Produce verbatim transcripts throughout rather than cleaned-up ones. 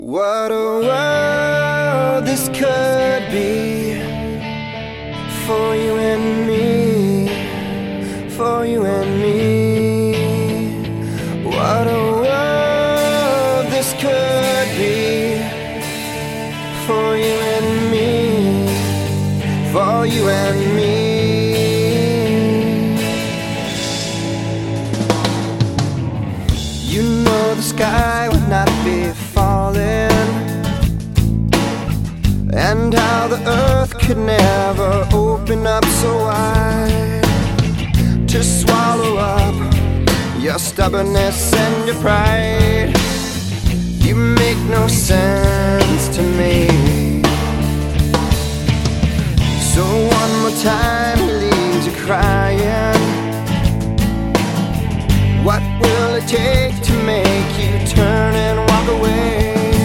What a world this could be for you and me, for you and me. What a world this could be for you and me, for you and me. You know the sky would not be falling, and how the earth could never open up so wide to swallow up your stubbornness and your pride. You make no sense to me. So one more time he leaves you crying. What will it take to make you turn and walk away?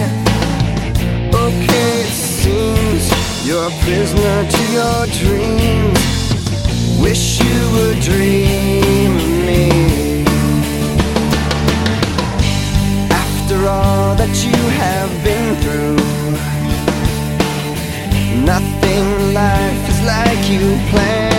Okay, it seems you're a prisoner to your dreams. Wish you would dream of me. After all that you have been through, nothing in life is like you planned.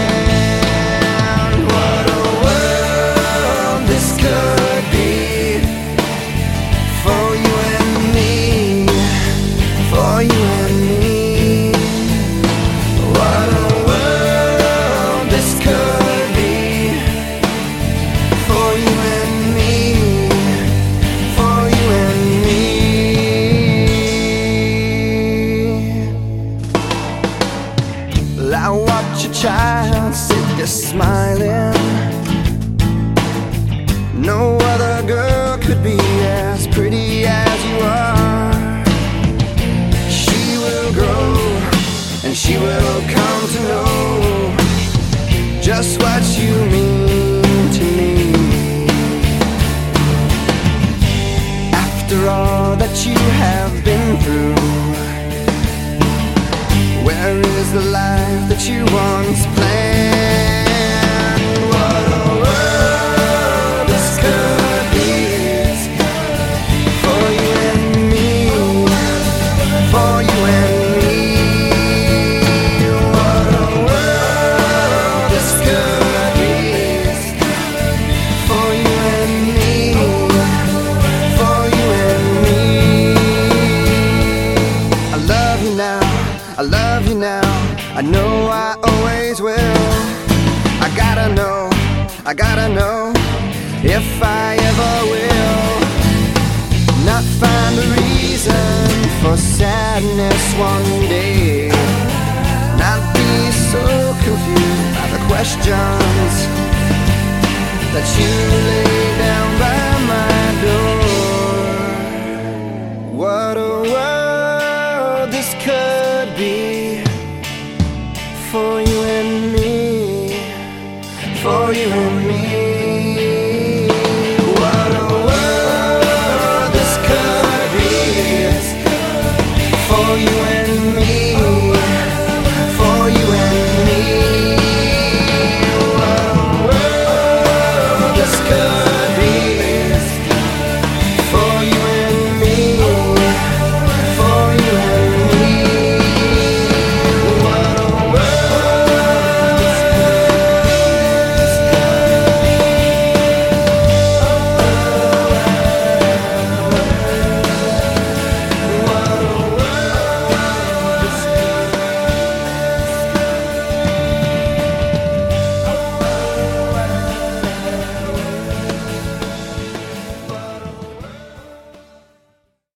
What a world this could be for you and me, for you and me. What a world this could be for you and me, for you and me. Well, I watch a child sit there smiling. No other girl could be as pretty as you are. She will grow and she will come to know just what you mean to me. After all that you have been through, where is the life that you once planned? What a world this could be for you and me, for you and me. What a world this could be for you and me, for you and me. I love you now, I love you now, I know I always will. I gotta know, I gotta know if I ever will not find a reason for sadness one day, not be so confused by the questions that you lay down by my door. What a world this could